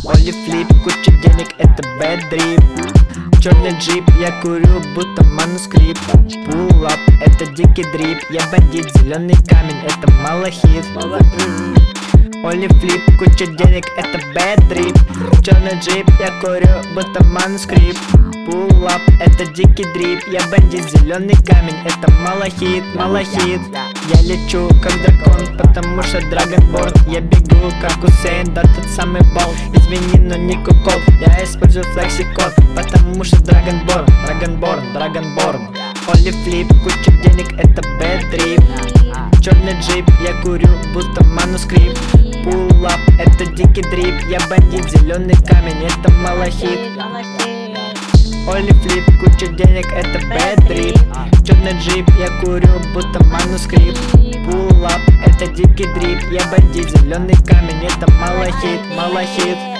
Оли флип, куча денег, это bad drip. Черный джип, я курю, будто манускрипт. Pull up, это дикий дрип. Я бандит, зеленый камень, это малахит. Оли флип, куча денег, это bad drip. Черный джип, я курю, будто манускрипт. Pull up, это дикий дрип. Я бандит, зеленый камень, это малахит, малахит. Я лечу как дракон, потому что драгонборн. Я бегу как Усейн, да тот самый болт. Извини, но не кукол, я использую флексикон, потому что драгонборн, драгонборн, драгонборн. Оли флип, куча денег, это bad drip. Черный джип, я курю, будто манускрипт. Pull up, это дикий дрип. Я бандит, зеленый камень, это малахит. Оли флип, куча денег, это bad drip. Черный джип, я курю, будто манускрипт. Pull up, это дикий дрип. Я бандит, зеленый камень, это малахит, малахит.